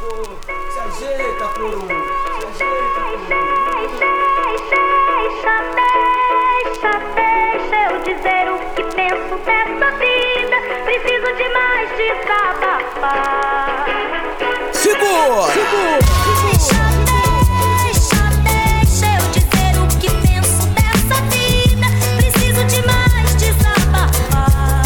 Se ajeita por um. Se ajeita Deixa eu dizer o que penso dessa vida. Preciso de mais desabafar. Segura! Deixa eu dizer o que penso dessa vida. Preciso de mais desabafar.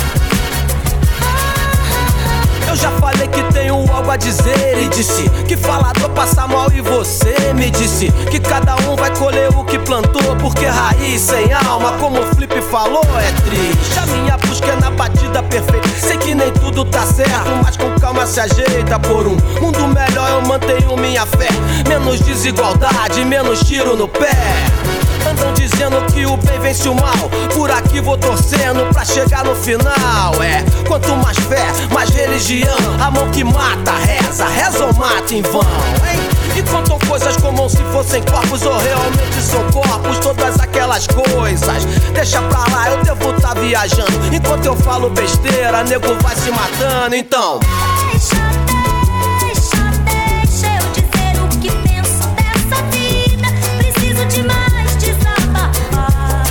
Eu já falei que tenho algo a dizer e disse que falador passa mal e você me disse que cada um vai colher o que plantou, porque raiz sem alma, como o Flip falou, é triste. A minha busca é na batida perfeita. Sei que nem tudo tá certo, mas com calma se ajeita por um mundo melhor. Eu mantenho minha fé, menos desigualdade, menos tiro no pé. Andam dizendo que o bem vence o mal, por aqui vou torcendo pra chegar no final. É, quanto mais fé, mais religião. A mão que mata, reza ou mata em vão, hein? E contam coisas como se fossem corpos ou realmente são corpos. Todas aquelas coisas, deixa pra lá, eu devo tá viajando. Enquanto eu falo besteira, nego vai se matando, então Deixa eu dizer o que penso dessa vida. Preciso de mais desabafar.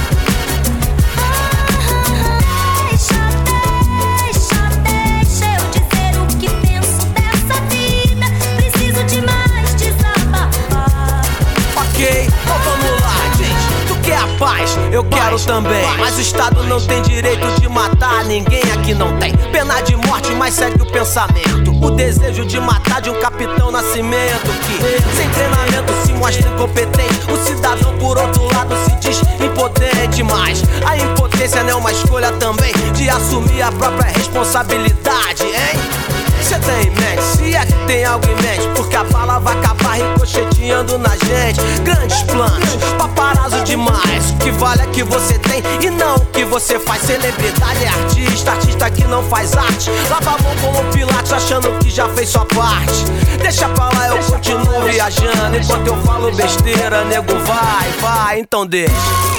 Deixa eu dizer o que penso dessa vida. Preciso de mais desabafar. ok, então vamos lá, gente. Tu quer a paz? Eu quero também. Mas o Estado não tem direito de matar ninguém, aqui não tem pena de morte, mas segue o pensamento. O desejo de matar de um Capitão Nascimento que, sem treinamento, se mostra incompetente. O cidadão, por outro lado, se diz impotente. Mas a impotência não é uma escolha também de assumir a própria responsabilidade, hein? Cê tem em mente, se é que tem algo em mente, porque a bala vai acabar ricocheteando na gente. Grandes planos, paparazzo demais. O que vale é que você tem e não o que você faz. Celebridade é artista, artista que não faz arte. Lava a mão como Pilates achando que já fez sua parte. Deixa pra lá, eu continuo viajando. Enquanto eu falo besteira, nego vai, então deixa.